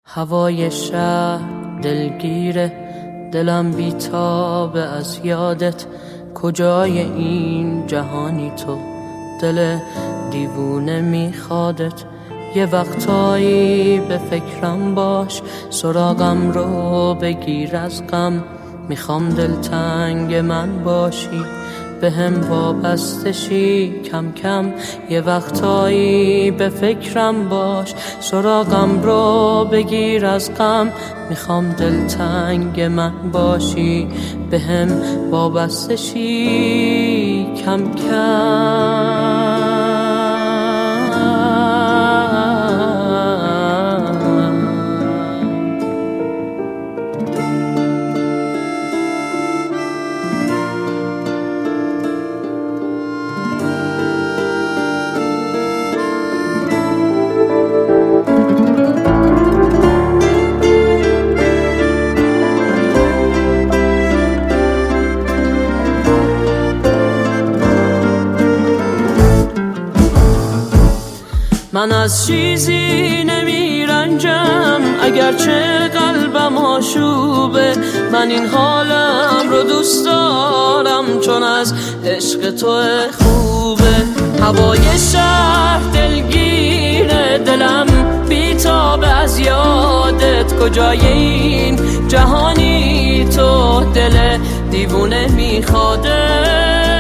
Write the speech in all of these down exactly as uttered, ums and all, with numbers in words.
هوای شهر دلگیره، دلم بیتابه از یادت. کجای این جهانی تو، دل دیوونه میخوادت. یه وقتایی به فکرم باش، سراغم رو بگیر از غم. میخوام دلتنگ من باشی، به هم وابسته شی کم کم. یه وقتایی به فکرم باش، سراغم رو بگیر از غم. میخوام دلتنگ من باشی، به هم وابسته شی کم کم. من از چیزی نمی رنجم، اگرچه قلبم آشوبه. من این حالم رو دوست دارم، چون از عشق تو خوبه. هوای شهر دلگیره، دلم بیتاب از یادت. کجای این جهانی تو، دل دیوونه میخواده.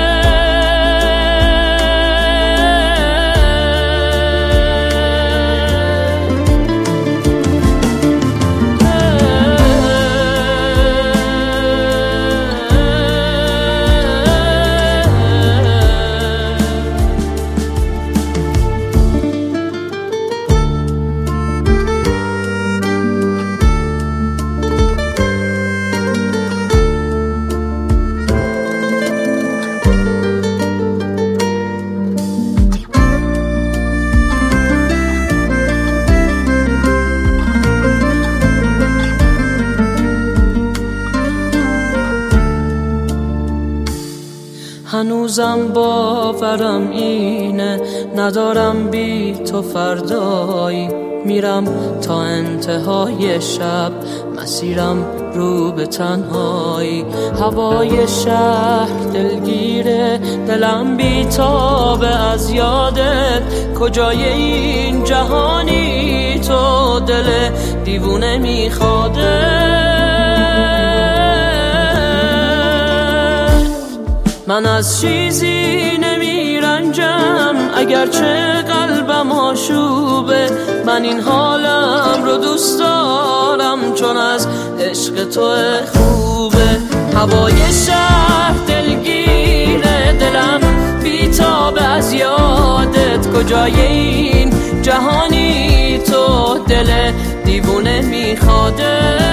هنوزم باورم اینه، ندارم بی تو فردایی. میرم تا انتهای شب، مسیرم رو به تنهایی. هوای شهر دلگیره، دلم بیتابه از یادت. کجای این جهانی تو، دل دیوونه میخواده. من از چیزی نمی رنجم، اگرچه قلبم آشوبه. من این حالم رو دوست دارم، چون از عشق تو خوبه. هوای شهر دلگیره، دلم بیتابه از یادت. کجای این جهانی تو، دل دیوونه میخواده.